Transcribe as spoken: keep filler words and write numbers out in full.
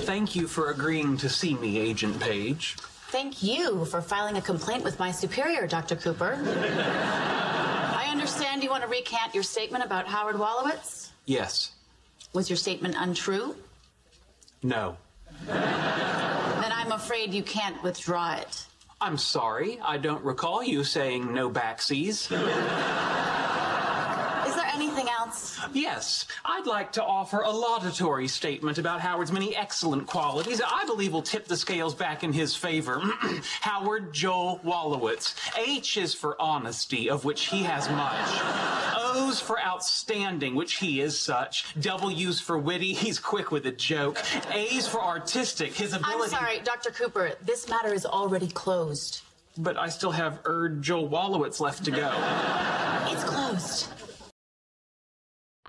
Thank you for agreeing to see me, Agent Page. Thank you for filing a complaint with my superior, Doctor Cooper. I understand you want to recant your statement about Howard Wolowitz? Yes. Was your statement untrue? No. Then I'm afraid you can't withdraw it. I'm sorry. I don't recall you saying no backsies. Is there anything else? Yes. I'd like to offer a laudatory statement about Howard's many excellent qualities I believe will tip the scales back in his favor. Howard Joel Wolowitz. H is for honesty, of which he has much. O's for outstanding, which he is such. W's for witty, he's quick with a joke. A's for artistic, his ability... I'm sorry, Doctor Cooper, this matter is already closed. But I still have Erd Joel Wolowitz left to go. It's closed.